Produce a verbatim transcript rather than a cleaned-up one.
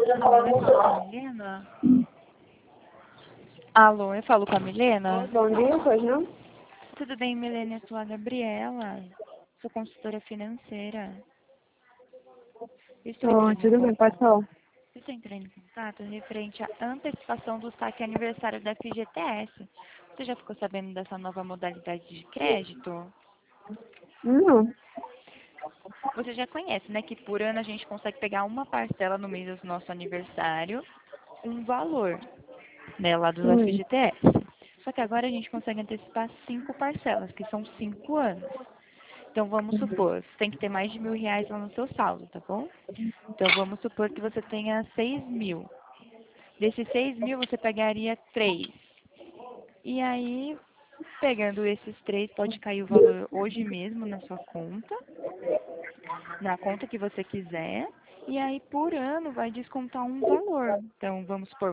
Alô, eu falo com a Milena? Alô, eu falo com a Milena? Bom dia, pois não? Tudo bem, Milena? Eu sou a Gabriela. Sou consultora financeira. Estou Oh, entrando em tudo bem, contato. pode falar. Estou entrando em contato referente à antecipação do saque aniversário da F G T S. Você já ficou sabendo dessa nova modalidade de crédito? Não. Você já conhece, né? Que por ano a gente consegue pegar uma parcela no mês do nosso aniversário, um valor, né? Lá do Hum. F G T S. Só que agora a gente consegue antecipar cinco parcelas, que são cinco anos. Então, vamos supor, você tem que ter mais de mil reais lá no seu saldo, tá bom? Então, vamos supor que você tenha seis mil. Desses seis mil, você pegaria três. E aí, pegando esses três, pode cair o valor hoje mesmo na sua conta, na conta que você quiser. E aí, por ano, vai descontar um valor. Então, vamos supor,